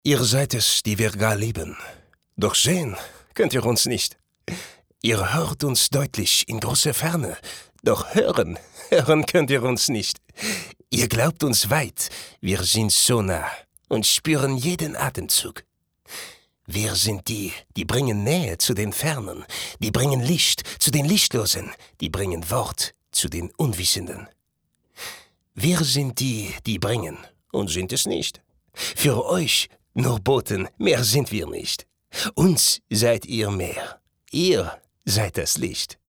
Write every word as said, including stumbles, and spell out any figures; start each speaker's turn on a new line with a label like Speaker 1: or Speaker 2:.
Speaker 1: Ihr seid es, die wir gar lieben. Doch sehen könnt ihr uns nicht. Ihr hört uns deutlich in großer Ferne. Doch hören, hören könnt ihr uns nicht. Ihr glaubt uns weit, wir sind so nah und spüren jeden Atemzug. Wir sind die, die bringen Nähe zu den Fernen, die bringen Licht zu den Lichtlosen, die bringen Wort zu den Unwissenden. Wir sind die, die bringen und sind es nicht. Für euch nur Boten, mehr sind wir nicht. Uns seid ihr mehr. Ihr seid das Licht.